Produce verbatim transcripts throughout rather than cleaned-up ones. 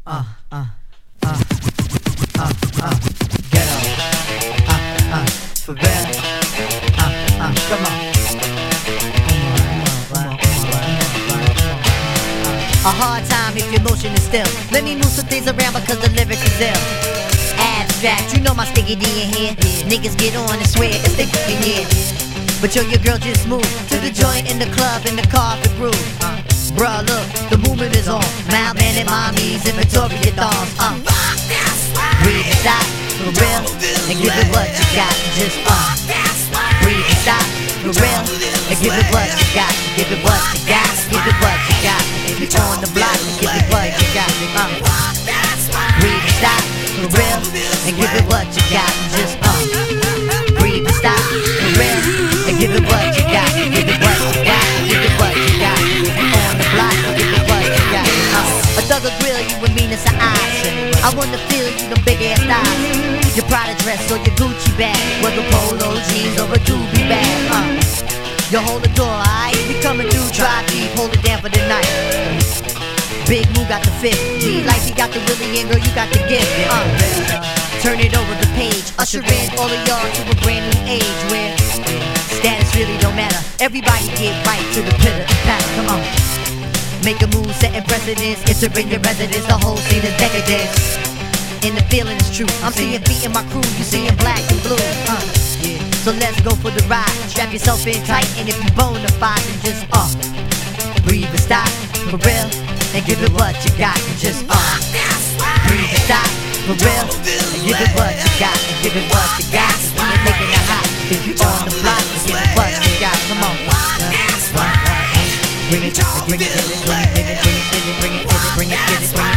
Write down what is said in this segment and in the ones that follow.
uh, uh, uh, uh, uh, ghetto, uh, uh, for real, uh, uh, come on. A hard time if your motion is still. Let me move some things around because the lyrics is ill. Abstract, you know my sticky D in here. Niggas get on and swear it's sticky in here. But yo, your girl just moved to the joint in the club in the car for groove. Uh, bruh, look, the movement is on. Malman mommies and Victoria dolls. Uh, breathe and stop, for real, and give it what you got. Just uh, breathe and stop, for real, and give it what you got. Give it what you got, give it what you got. If you on the block, give it what you got. Uh, breathe and stop, for real, and give it what you got. Just uh, breathe and stop, for real, and give it what you got. Give it what you got, give it what you got. If you on the block, give it what you got. Uh, a thug will grill you with meanness of eyes. I wanna feel you, the big ass thighs. Your Prada dress or your Gucci bag, whether polo jeans or a doobie bag. Uh, you hold the door, alright? We coming through, try deep, hold it down for the night. Big Moo got the fifth, G like he got the Willie and girl, you got the gift. Uh, turn it over the page, usher in all of y'all to a brand new age where status really don't matter. Everybody get right to the pitter patter. Come on, make a move, setting precedence, entering your residence. The whole scene is decadence, and the feeling is true. I'm seeing feet in my crew, you seeing black and blue. Uh, yeah. So let's go for the ride. Strap yourself in tight, and if you bona fide, then just uh, breathe and stop, for real, and give it what you got. And just uh, breathe and stop, for real, and give it what you got. And give it what you got. We ain't making it hot. If you on the block, then give it what you got. Come on, uh, uh, uh, bring it, bring it, bring it, bring it, bring it, bring it, bring it, bring it, bring it, bring it, bring it, bring it, bring it, bring it, bring it, bring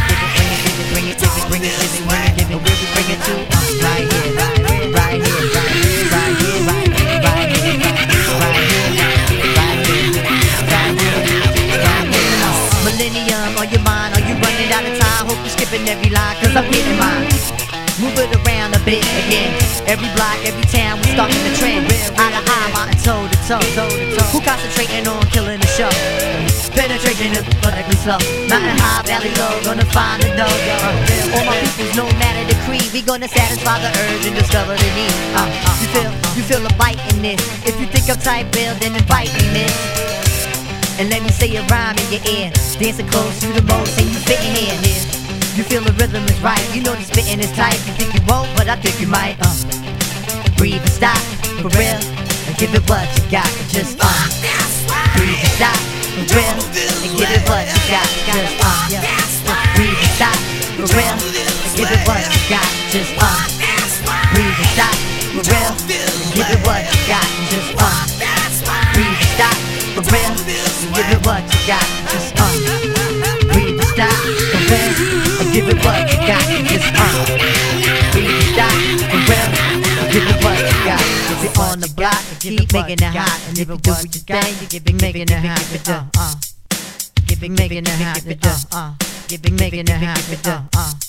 it, bring it to right here, right here, right here, right here, right here, right here, right here, right here, right here, right here. Millennium on your mind, are you running out of time? Hope you're skipping every line, cause I'm getting mine. Move it around a bit again. Every block, every town, we starting the trend. Eye to eye, mountain toe to toe, toe to toe. Who concentrating on killing the show? Penetration is politically slow. Mountain high, valley low, gonna find the dough. Uh, all my peoples, no matter the creed, we gonna satisfy the urge and discover the need. Uh, uh, you feel, you feel a bite in this. If you think I'm tight, Bill, then invite me, miss. And let me say a rhyme in your ear. Dancing close to the most, and you fitting here. You feel the rhythm is right. You know the spitting is tight. You think you won't, but I think you might. Uh, breathe and stop, for real, and give it what you got. Just uh, breathe and stop, for real, and give it what you got. Just uh, yeah. Breathe and stop, for real, and give it what you got. Just uh, breathe and stop, for real, and give it what you got. Just uh, breathe and stop, for real, and give it what you got. Just uh, breathe and stop, for real. Give it what you got, just uh breathe and stop, for real. Give it what you got. If you're on the block, keep making it hot. And if you do what you thing, you keep making it hot. Uh, uh, keep making it hot. Uh, uh, keep making it hot. Uh, uh.